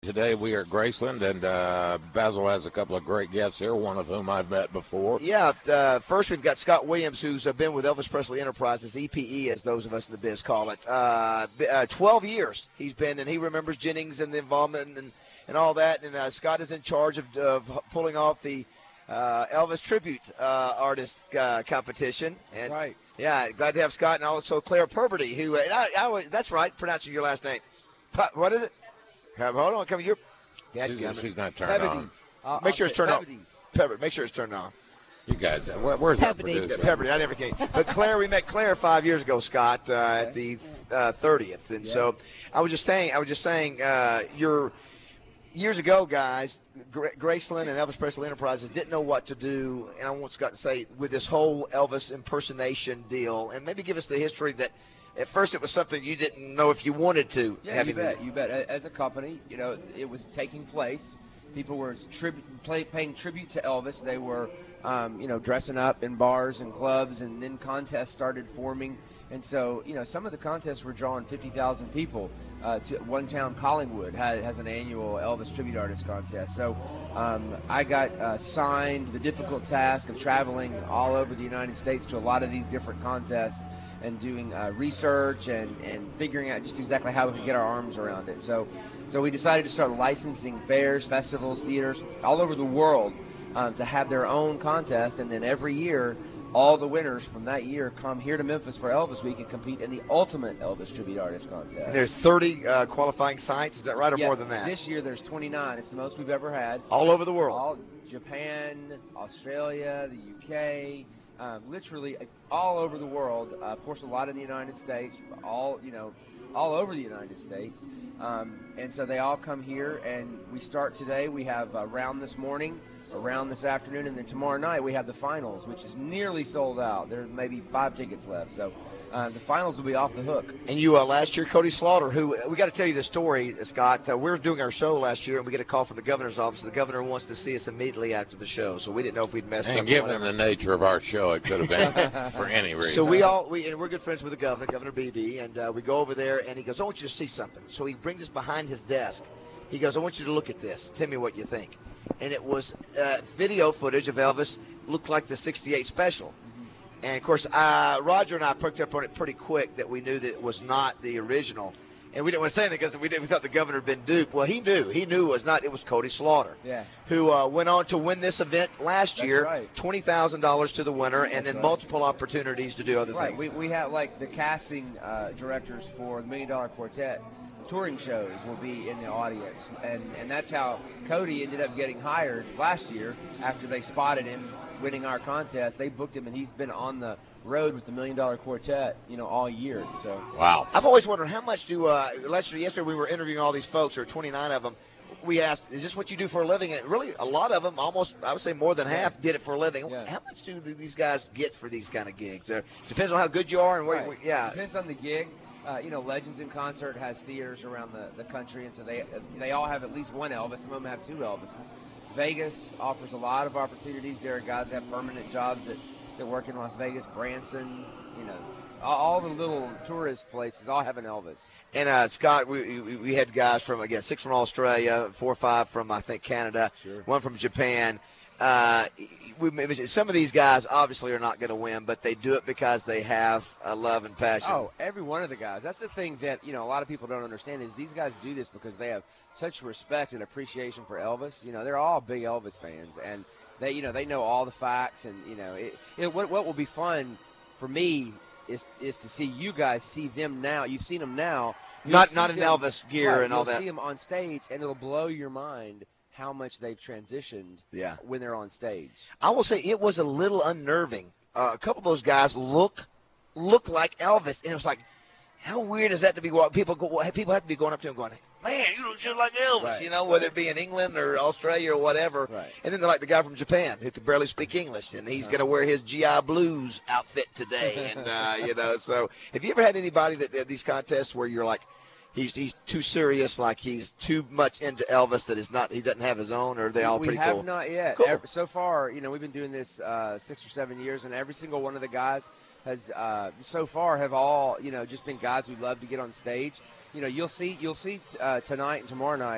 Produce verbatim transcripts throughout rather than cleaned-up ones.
Today we are at Graceland, and uh, Basil has a couple of great guests here, one of whom I've met before. Yeah, uh, first we've got Scott Williams, who's uh, been with Elvis Presley Enterprises, E P E as those of us in the biz call it. Uh, uh, twelve years he's been, and he remembers Jennings and the involvement and, and all that. And uh, Scott is in charge of, of pulling off the uh, Elvis Tribute uh, Artist uh, competition. And, right. Yeah, glad to have Scott, and also Claire Purberty, who, uh, I, I, that's right, pronouncing your last name. What is it? Hold on, come here. She's, she's not turned Pebedy. on. Uh, Make sure it's turned Pebedy. on. Pepper, make sure it's turned on. You guys, where, where's that Pebedy. producer? Pepperdy, I never came. But Claire, we met Claire five years ago, Scott, uh, Okay. at the uh, thirtieth, and Yeah. so I was just saying, I was just saying, uh, you're years ago, guys, Gra- Graceland and Elvis Presley Enterprises didn't know what to do, and I want Scott to say with this whole Elvis impersonation deal, and maybe give us the history that. At first, it was something you didn't know if you wanted to. Yeah, have you anything- bet. You bet. A- As a company, you know, it was taking place. People were tribu- play, paying tribute to Elvis. They were, um, you know, dressing up in bars and clubs, and then contests started forming. And so, you know, some of the contests were drawing fifty thousand people. Uh, to one town, Collingwood, has, has an annual Elvis Tribute Artist contest. So um, I got uh, signed the difficult task of traveling all over the United States to a lot of these different contests and doing uh, research and, and figuring out just exactly how we could get our arms around it. So so we decided to start licensing fairs, festivals, theaters all over the world um, to have their own contest. And then every year, all the winners from that year come here to Memphis for Elvis Week and compete in the ultimate Elvis Tribute Artist contest. And there's thirty uh, qualifying sites, is that right, or Yeah, more than that? This year there's twenty-nine. It's the most we've ever had. All over the world. All Japan, Australia, the U K, um, literally all over the world. Uh, of course, a lot in the United States, all you know, all over the United States. Um, and so they all come here, and we start today. We have a round this morning, a round this afternoon, and then tomorrow night we have the finals, which is nearly sold out. There's maybe five tickets left, so uh, the finals will be off the hook. And you, uh, last year, Cody Slaughter, who we got to tell you the story, Scott. Uh, we were doing our show last year, and we get a call from the governor's office. The governor wants to see us immediately after the show, so we didn't know if we'd messed And up. or given whatever. the nature of our show, it could have been for any reason. So we all, we and we're good friends with the governor, Governor Beebe, and uh, we go over there, and he goes, "I want you to see something." So he brings us behind his desk. He goes, "I want you to look at this. Tell me what you think." And it was uh, video footage of Elvis, looked like the sixty-eight special. And, of course, uh, Roger and I picked up on it pretty quick that we knew that it was not the original. And we didn't want to say anything because we, didn't, we thought the governor had been duped. Well, he knew. He knew it was not. It was Cody Slaughter, Yeah. who uh, went on to win this event last That's year, right. twenty thousand dollars to the winner, and That's then right. multiple opportunities to do other Right. things. We, we have like the casting uh, directors for the Million Dollar Quartet touring shows will be in the audience, and and that's how Cody ended up getting hired last year after they spotted him winning our contest. They booked him, and he's been on the road with the Million Dollar Quartet, you know, all year. So Wow. I've always wondered how much do uh, Lester. Yesterday we were interviewing all these folks, or twenty-nine of them. We asked, "Is this what you do for a living?" And really, a lot of them, almost I would say more than half, did it for a living. Yeah. How much do these guys get for these kind of gigs? Uh, depends on how good you are and where. Right. You, yeah. Depends on the gig. Uh, you know, Legends in Concert has theaters around the, the country, and so they they all have at least one Elvis. Some of them have two Elvises. Vegas offers a lot of opportunities. There are guys that have permanent jobs that, that work in Las Vegas. Branson, you know, all, all the little tourist places all have an Elvis. And uh, Scott, we, we we had guys from again six from Australia, four or five from I think Canada, Sure. one from Japan. Uh, we, some of these guys obviously are not going to win, but they do it because they have a love and passion. Oh, every one of the guys. That's the thing that, you know, a lot of people don't understand is these guys do this because they have such respect and appreciation for Elvis. You know, they're all big Elvis fans, and they, you know, they know all the facts, and, you know, it, it, what, what will be fun for me is is to see you guys see them now. You've seen them now. You'll Not see not in them- Elvis gear right, and all you'll that. see them on stage, and it'll blow your mind how much they've transitioned Yeah. when they're on stage. I will say it was a little unnerving. Uh, a couple of those guys look look like Elvis, and it was like, how weird is that to be? People go, people have to be going up to him going, "Man, you look just like Elvis," Right. you know, whether it be in England or Australia or whatever. Right. And then they're like the guy from Japan who could barely speak English, and he's going to wear his G I Blues outfit today, and uh, you know. So, have you ever had anybody that that these contests where you're like, he's he's too serious, like he's too much into Elvis that is not he doesn't have his own, or are they all we pretty have cool? not yet. Cool. Ev- so far, you know, we've been doing this uh, six or seven years, and every single one of the guys has uh, so far have all, you know, just been guys who love to get on stage. You know, you'll see you'll see uh, tonight and tomorrow night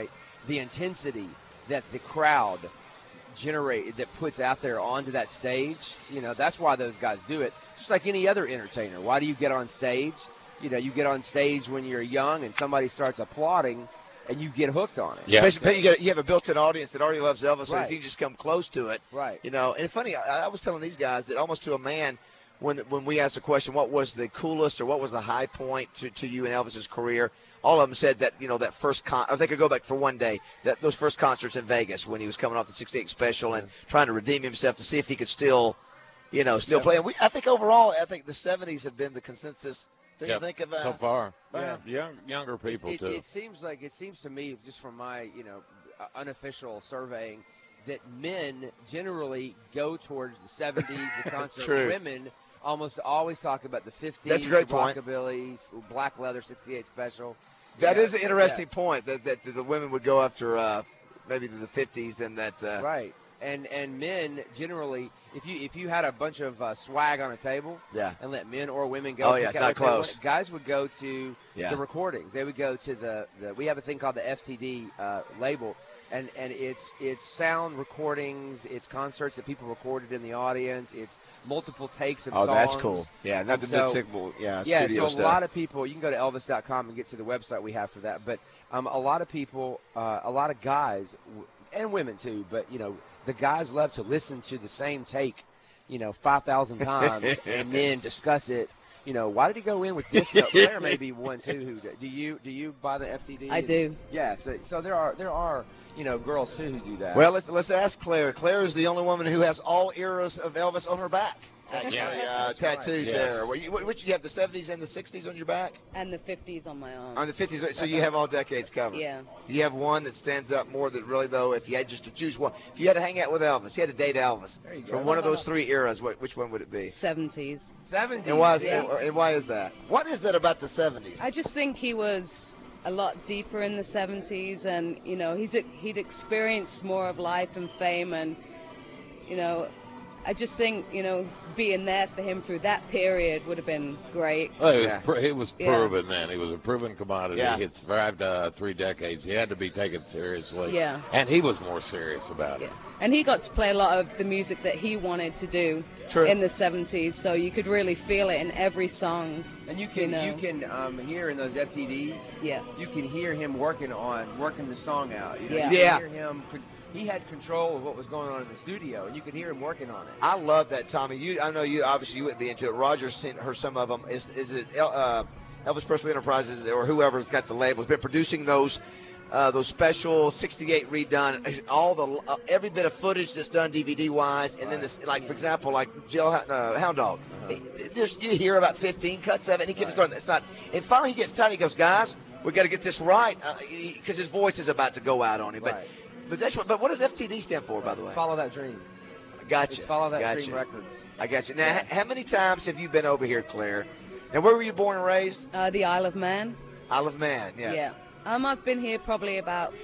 the intensity that the crowd generate that puts out there onto that stage, you know, that's why those guys do it. Just like any other entertainer. Why do you get on stage? You know, you get on stage when you're young and somebody starts applauding and you get hooked on it. Yeah. Basically, you, get, you have a built-in audience that already loves Elvis, so Right. if you just come close to it, Right. you know. And it's funny, I, I was telling these guys that almost to a man, when when we asked the question, what was the coolest or what was the high point to, to you in Elvis's career, all of them said that, you know, that first con. I think I go back for one day, that those first concerts in Vegas when he was coming off the sixty-eight special and trying to redeem himself to see if he could still, you know, still Yeah. play. And we, I think overall, I think the seventies have been the consensus. Do Yep. you think of uh, so far. Yeah. Well, young, younger people, It, too. it seems like it seems to me, just from my you know uh, unofficial surveying, that men generally go towards the seventies, the concert. True. Women almost always talk about the fifties, That's a great the point. rockabilly, Black Leather, sixty-eight special. That Yeah, is an interesting yeah. point that, that the women would go after uh, maybe the fifties and that. Uh, Right. And and men generally, if you if you had a bunch of uh, swag on a table, Yeah. and let men or women go, Oh, yeah, pick it's out not what they want, close. guys would go to Yeah. the recordings. They would go to the, the we have a thing called the F T D uh, label, and and it's it's sound recordings, it's concerts that people recorded in the audience, it's multiple takes of Oh, songs. that's cool. Yeah, not And the so- typical yeah, Yeah, studio so a stuff. lot of people, you can go to Elvis dot com and get to the website we have for that. But um, a lot of people, uh, a lot of guys, w- and women too, but, you know, the guys love to listen to the same take, you know, five thousand times and then discuss it. You know, why did he go in with this note? Claire may be one, too. Who do you do you buy the F T D? I do. Yeah, so, so there are, there are, you know, girls, too, who do that. Well, let's let's ask Claire. Claire is the only woman who has all eras of Elvis on her back. Actually, Yeah. uh, That's right. tattooed Yes. there. Well, you, which you have the seventies and the sixties on your back, And the fifties on my arm. on the fifties. So you have all decades covered. Yeah. You have one that stands up more. That really, though, if you had just to choose one, if you had to hang out with Elvis, you had to date Elvis There you from go. one of those three eras. What, which one would it be? seventies. seventies. And why is yeah. and, and why is that? What is that about the seventies? I just think he was a lot deeper in the seventies, and you know he's he'd experienced more of life and fame, and you know I just think you know being there for him through that period would have been great. Well, he was, Yeah. pr- he was Yeah. proven then. He was a proven commodity. Yeah. He had survived uh, three decades. He had to be taken seriously. Yeah. And he was more serious about Yeah. it. And he got to play a lot of the music that he wanted to do True. in the seventies, so you could really feel it in every song. And you can know. you can um, hear in those F T Ds, Yeah. you can hear him working on working the song out. You know, Yeah. you Yeah. can hear him. He had control of what was going on in the studio, and you could hear him working on it. I love that, Tommy. You, I know you. Obviously, you wouldn't be into it. Roger's seen her some of them. Is is it El- uh, Elvis Presley Enterprises or whoever's got the label has been producing those uh, those special sixty-eight redone, all the uh, every bit of footage that's done D V D wise, and then this, like for example, like Jill uh, Hound Dog. There's you hear about fifteen cuts of it, and he keeps going. It's not. And finally, he gets tired. He goes, guys, we got to get this right because his voice is about to go out on him. But Right. but that's what. But what does F T D stand for, by the way? Follow that dream. Gotcha. It's Follow That gotcha. Dream Records. I got you. Now, h- how many times have you been over here, Claire? And where were you born and raised? Uh, the Isle of Man. Isle of Man, yes. Yeah. Um, I've been here probably about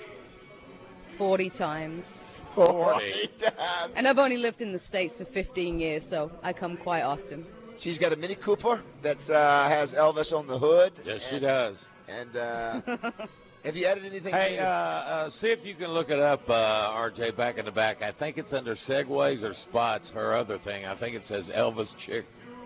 forty times. Forty times. And I've only lived in the States for fifteen years, so I come quite often. She's got a Mini Cooper that uh, has Elvis on the hood. Yes, she and, does. And uh, have you added anything? Hey, to uh, uh, see if you can look it up, uh, R J, back in the back. I think it's under Segways or Spots, her other thing. I think it says Elvis Chick.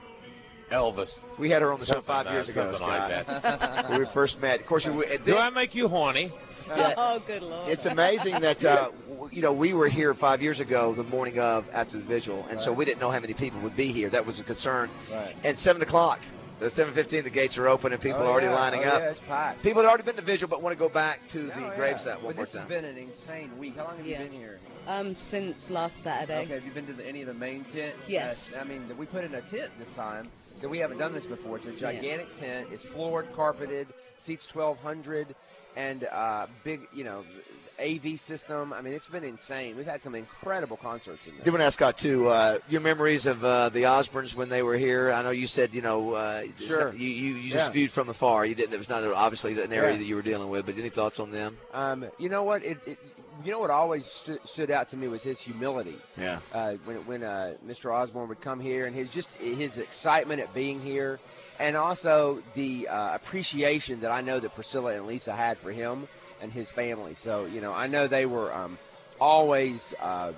Elvis. we had her on the show Something, five uh, years ago, something Scott, like that. when we first met. Of course, we, Do I make you horny? Yeah. Oh, good Lord. It's amazing that uh, w- you know we were here five years ago, the morning of after the vigil, and so we didn't know how many people would be here. That was a concern. Right. And seven o'clock, the seven fifteen, the gates are open and people Oh, are already yeah. lining Oh, up. yeah, it's packed. People had already been to vigil, but want to go back to the Oh, yeah. gravesite one but more this time. has been an insane week. How long have Yeah. you been here? Um, since last Saturday. Okay, have you been to the, any of the main tent? Yes. Uh, I mean, we put in a tent this time that we haven't done this before. It's a gigantic tent. It's floored, carpeted, seats twelve hundred, and uh, big, you know, A V system. I mean, it's been insane. We've had some incredible concerts in there. did want to ask Scott too. Uh, your memories of uh, the Osbournes when they were here? I know you said you know uh, it's Sure. not- you you, you just Yeah. viewed from afar. You didn't. It was not obviously an area Yeah. that you were dealing with. But any thoughts on them? Um, you know what? It, it, you know what always stu- stood out to me was his humility. Yeah. Uh, when when uh, Mister Osborne would come here, and his just his excitement at being here, and also the uh, appreciation that I know that Priscilla and Lisa had for him and his family. So, you know, I know they were um, always uh,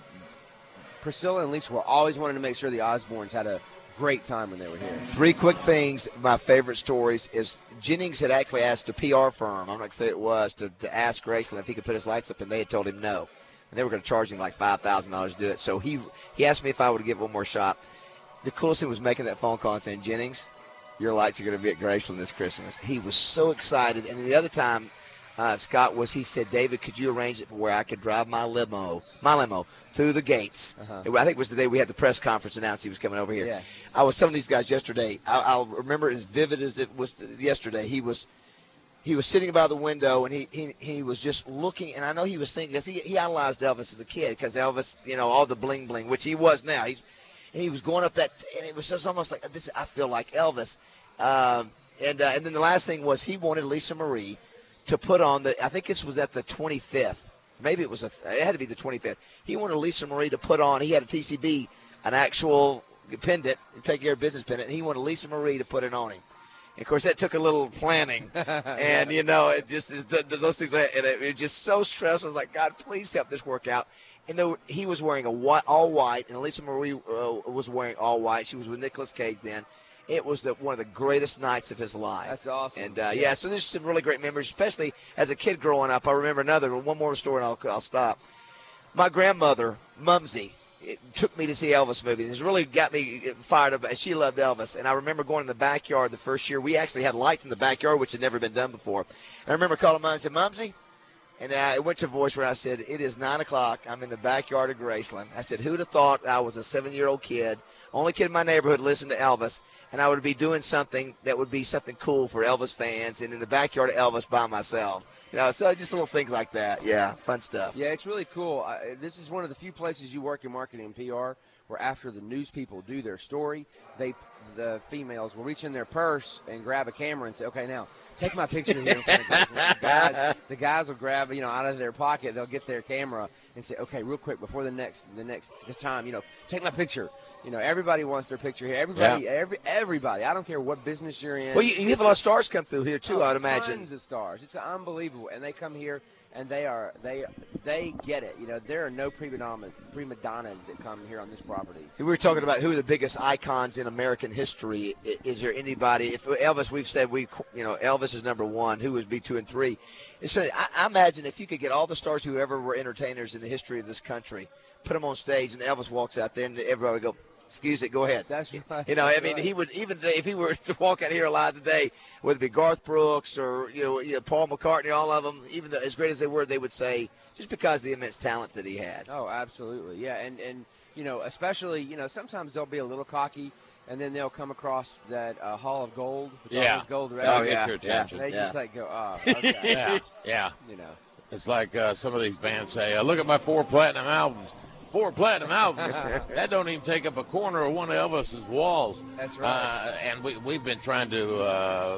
– Priscilla and Lisa were always wanting to make sure the Osbournes had a great time when they were here. Three quick things. My favorite stories is Jennings had actually asked a P R firm, I'm not going to say it was, to, to ask Graceland if he could put his lights up, and they had told him no. And they were going to charge him like five thousand dollars to do it. So he he asked me if I would give one more shot. The coolest thing was making that phone call and saying, Jennings, your lights are going to be at Graceland this Christmas. He was so excited. And the other time, uh, Scott, was he said, David, could you arrange it for where I could drive my limo, my limo, through the gates? Uh-huh. It, I think it was the day we had the press conference announced he was coming over here. Yeah. I was telling these guys yesterday, I, I'll remember as vivid as it was yesterday, he was he was sitting by the window, and he, he, he was just looking, and I know he was thinking, because he, he idolized Elvis as a kid, because Elvis, you know, all the bling-bling, which he was now. He's, and he was going up that, and it was just almost like, this. I feel like Elvis. Um, and uh, and then the last thing was he wanted Lisa Marie to put on the, I think this was at the twenty-fifth. Maybe it was, a, it had to be the twenty-fifth. He wanted Lisa Marie to put on, he had a T C B, an actual pendant, take care of business pendant, and he wanted Lisa Marie to put it on him. And of course, that took a little planning. And, you know, it just, it, those things, and it, it was just so stressful. I was like, God, please help this work out. And though he was wearing a white, all white, and Lisa Marie uh, was wearing all white. She was with Nicolas Cage then. It was the, one of the greatest nights of his life. That's awesome. And, uh, yeah. yeah, so there's some really great memories, especially as a kid growing up. I remember another, one more story, and I'll, I'll stop. My grandmother, Mumsy, it took me to see Elvis movies. It's really got me fired up. She loved Elvis. And I remember going in the backyard the first year. We actually had lights in the backyard, which had never been done before. And I remember calling Mom and said, Mumsy, and I went to a voice where I said, it is nine o'clock. I'm in the backyard of Graceland. I said, who'd have thought I was a seven-year-old kid, only kid in my neighborhood listened to Elvis, and I would be doing something that would be something cool for Elvis fans, and in the backyard of Elvis by myself. You know, so just little things like that. Yeah, fun stuff. Yeah, it's really cool. I, this is one of the few places you work in marketing and P R where after the news people do their story, they the females will reach in their purse and grab a camera and say, okay, now, take my picture here. In front of the, guys, the guys will grab, you know, out of their pocket, they'll get their camera and say, okay, real quick, before the next the next time, you know, take my picture. You know, everybody wants their picture here. Everybody, yeah. every everybody. I don't care what business you're in. Well, you, you have a lot of stars come through here, too, oh, I would imagine. Tons of stars. It's unbelievable. And they come here, and they are they they get it. You know, there are no prima donnas, prima donnas that come here on this property. We were talking about who are the biggest icons in American history. Is there anybody? If Elvis, we've said we, you know, Elvis is number one. Who would be two and three? It's funny. I, I imagine if you could get all the stars who ever were entertainers in the history of this country, put them on stage, and Elvis walks out there, and everybody would go, excuse it, go ahead. That's right. You know, That's I mean, right. he would, even if he were to walk out here alive today, whether it be Garth Brooks or, you know, you know Paul McCartney, all of them, even though, as great as they were, they would say, just because of the immense talent that he had. Oh, absolutely. Yeah, and, and you know, especially, you know, sometimes they'll be a little cocky, and then they'll come across that uh, Hall of Gold with all Yeah. those gold Oh, records. yeah. And Your attention. they Yeah. just, like, go, oh, okay. Yeah, yeah. You know. It's like uh, some of these bands say, uh, look at my four platinum albums. Four platinum albums. That don't even take up a corner of one of Elvis's walls. That's right. Uh, and we, we've been trying to uh,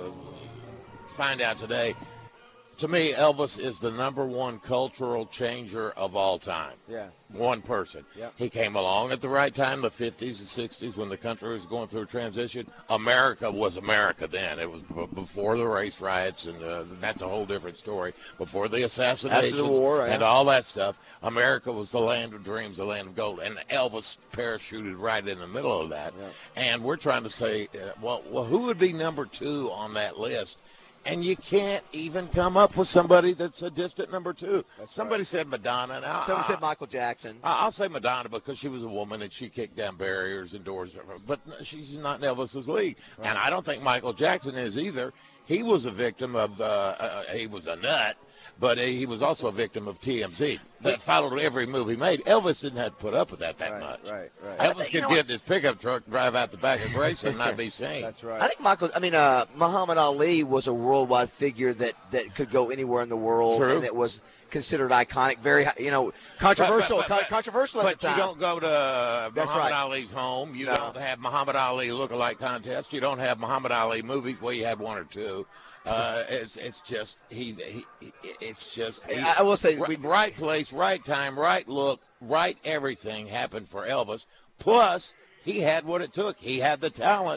find out today. To me, Elvis is the number one cultural changer of all time. Yeah. One person. Yep. He came along at the right time, the fifties and sixties, when the country was going through a transition. America was America then. It was b- before the race riots, and uh, that's a whole different story. Before the assassinations After the war, yeah. and all that stuff, America was the land of dreams, the land of gold. And Elvis parachuted right in the middle of that. Yep. And we're trying to say, uh, well, well, who would be number two on that list? And you can't even come up with somebody that's a distant number two. That's Somebody right. said Madonna. Now, Someone I- said Michael Jackson. I- I'll say Madonna because she was a woman and she kicked down barriers and doors. But she's not in Elvis's league. Right. And I don't think Michael Jackson is either. He was a victim of, uh, uh, he was a nut, but he was also a victim of T M Z. That followed every move he made. Elvis didn't have to put up with that that Right, much. right, right. Elvis You could know get what? in his pickup truck and drive out the back of Graceland and not be seen. That's right. I think Michael, I mean, uh, Muhammad Ali was a worldwide figure that, that could go anywhere in the world. True. And that was considered iconic, very, you know, controversial, But- but- but- con- controversial at But the you time. don't go to That's Muhammad right. Ali's home. You No. don't have Muhammad Ali look-alike contests. You don't have Muhammad Ali movies where you had one or two. Uh, it's it's just he, he it's just he, I- I will say ri- we- right place, right time, right look, right everything happened for Elvis. Plus, he had what it took. He had the talent. Right,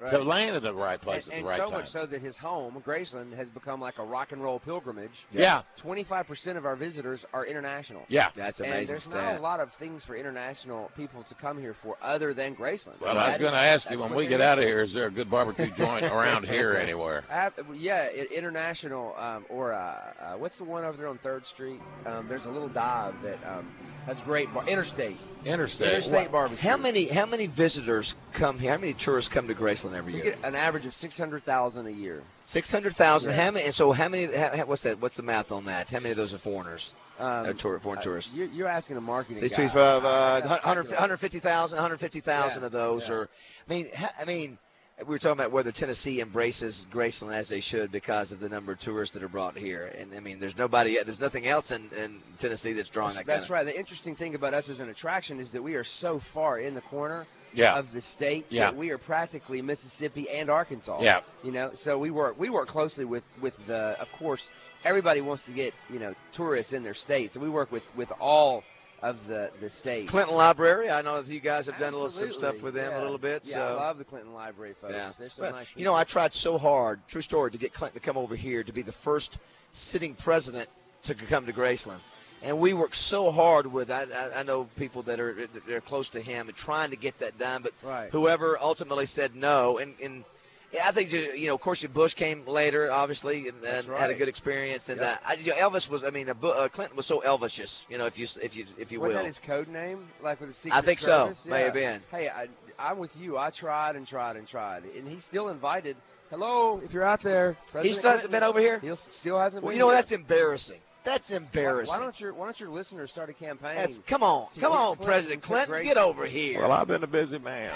to land in the right place and, at and the right so time. much so that his home, Graceland, has become like a rock and roll pilgrimage. Yeah. twenty-five percent of our visitors are international. Yeah. That's And amazing there's stat. not a lot of things for international people to come here for other than Graceland. Well, I was That going to is- ask you, that's when what we they get do. out of here, is there a good barbecue joint around here anywhere? Uh, yeah, i- international um, or uh, uh, what's the one over there on Third Street? Um, there's a little dive that um, has great bar- interstate. Interstate. Interstate barbecue. How many how many visitors come here? How many tourists come to Graceland every We year? get an average of six hundred thousand a year. Six hundred thousand. Yeah. How many? And so how many? How, how- what's that? What's the math on that? How many of those are foreigners? Um, uh, tour, foreign uh, tourists. You're, you're asking a marketing So guy. it's, uh, uh, I- I gotta one hundred, calculate. one hundred fifty thousand, one hundred fifty thousand Yeah, of those yeah. are. I mean, ha- I mean, we were talking about whether Tennessee embraces Graceland as they should because of the number of tourists that are brought here. And I mean, there's nobody, there's nothing else in, in Tennessee that's drawing that. That's kind right. The interesting thing about us as an attraction is that we are so far in the corner Yeah. of the state Yeah. that we are practically Mississippi and Arkansas. Yeah. You know, so we work we work closely with, with the of course everybody wants to get, you know, tourists in their state. So we work with, with all of the, the states. Clinton Library. I know that you guys have done a little some Absolutely. stuff with them Yeah. a little bit. Yeah, so. I love the Clinton Library folks. Yeah. They're so But, nice. you know, I tried so hard, true story, to get Clinton to come over here to be the first sitting president to come to Graceland. And we worked so hard with, I, I, I know people that are that are close to him and trying to get that done, but Right. whoever ultimately said no. And, and yeah, I think, you know, of course, Bush came later, obviously, and, and right. had a good experience. And Yep. uh, I, you know, Elvis was, I mean, uh, Bu- uh, Clinton was so Elvisious, you know, if you if you if you Wasn't will. that his code name? Like with the Secret I think so. Service? May Yeah. have been. Hey, I, I'm with you. I tried and tried and tried, and he still invited. Hello, if you're out there. He President still hasn't Clinton." been over here? He still hasn't Well, been you know, here. that's embarrassing. That's Why, embarrassing. why don't your Why don't your listeners start a campaign? That's, come on, to come get on, Clinton President to Clinton, Graceland? get over here. Well, I've been a busy man.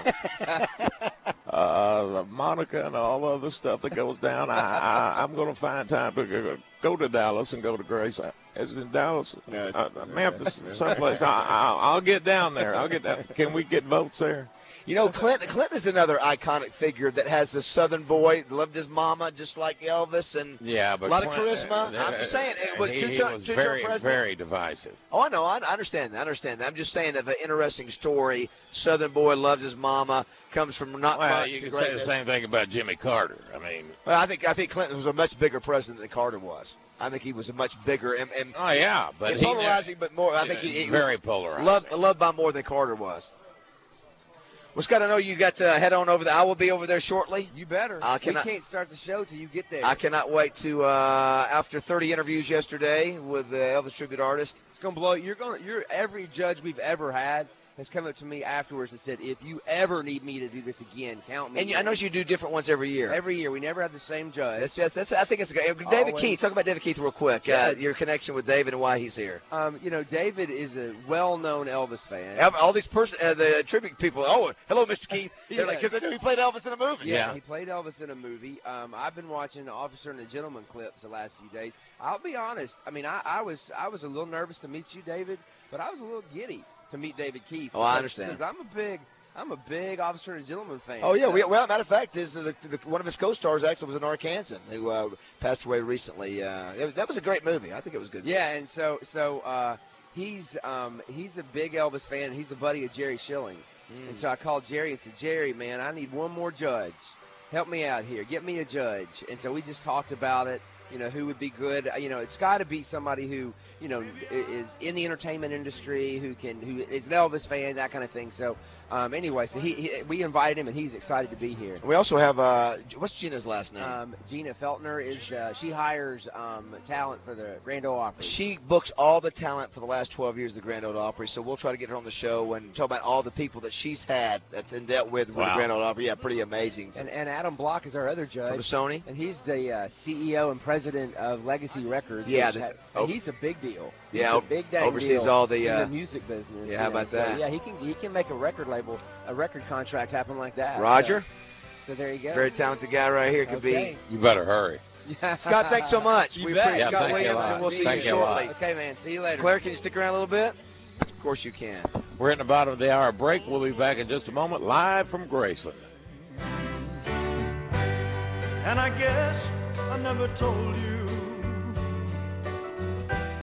uh, Monica and all the other stuff that goes down, I, I, I'm going to find time to go, go to Dallas and go to Grace. It's in Dallas, No, it's- uh, Memphis, someplace. I, I, I'll get down there. I'll get down. Can we get votes there? You know, Clinton, Clinton is another iconic figure that has the Southern boy, loved his mama just like Elvis, and Yeah, but a lot of Clint- charisma. uh, I'm just saying, it was he, two he term- was two term very, president. very divisive. Oh, I know. I, I understand that. I understand that. I'm just saying of an interesting story. Southern boy loves his mama, comes from not Well, much you to can say the greatness. same thing about Jimmy Carter. I mean, Well, I think I think Clinton was a much bigger president than Carter was. I think he was a much bigger and, and, oh yeah, but and he polarizing, but more. I think he, he very was polarizing. loved loved by more than Carter was. Well, Scott, I know you got to head on over there. I will be over there shortly. You better. I we cannot- can't start the show till you get there. I cannot wait to uh, after thirty interviews yesterday with the Elvis tribute artist. It's gonna blow. You're gonna. You're every judge we've ever had has come up to me afterwards and said, if you ever need me to do this again, count me. And you, in." I notice you do different ones every year. every year we never have the same judge. That's, that's, that's, I think it's great. David Always. Keith. Talk about David Keith real quick. Yeah. Uh, your connection with David and why he's here. Um, you know, David is a well-known Elvis fan. All these person, uh, the tribute people. Oh, hello, Mister Keith. They're like, Yes. because they knew he played Elvis in a movie. Yeah, Yeah. he played Elvis in a movie. Um, I've been watching Officer and the Gentleman clips the last few days. I'll be honest. I mean, I, I was I was a little nervous to meet you, David, but I was a little giddy to meet David Keith. Oh, I because- understand. Because I'm a big I'm a big Officer and the Gentleman fan. Oh yeah, So- we, well, matter of fact, is the, the, one of his co-stars actually was an Arkansan who uh, passed away recently. Uh, it- that was a great movie. I think it was a good. Yeah, and so so uh, he's um, he's a big Elvis fan. He's a buddy of Jerry Schilling, Mm. and so I called Jerry and said, Jerry, man, I need one more judge. Help me out here. Get me a judge. And so we just talked about it. You know, who would be good. You know, it's got to be somebody who, you know, i- is in the entertainment industry, who can, who is an Elvis fan, that kind of thing. So, um, anyway, so he, he we invited him, and he's excited to be here. We also have uh, what's Gina's last name? Um, Gina Feltner is uh, she hires um, talent for the Grand Ole Opry. She books all the talent for the last twelve years of the Grand Ole Opry, so we'll try to get her on the show and talk about all the people that she's had that and dealt with with Wow. the Grand Ole Opry. Yeah, pretty amazing. And, and Adam Block is our other judge. From Sony? And he's the uh, C E O and president of Legacy Records. Yeah, which the- ha- oh. he's a big deal. He's Yeah, a big dang oversees deal all the, in uh, the music business. yeah, how about so, that? Yeah, he can he can make a record label, a record contract happen like that. Roger, So, so there you go. very talented guy right here. Could Okay. You better hurry. Scott, thanks so much. You we bet. appreciate Yeah, Scott thank you a Williams, lot. and we'll see Thank you you a lot. shortly. Okay, man. See you later. Claire, can you stick around a little bit? Of course you can. We're in the bottom of the hour break. We'll be back in just a moment, live from Graceland. And I guess I never told you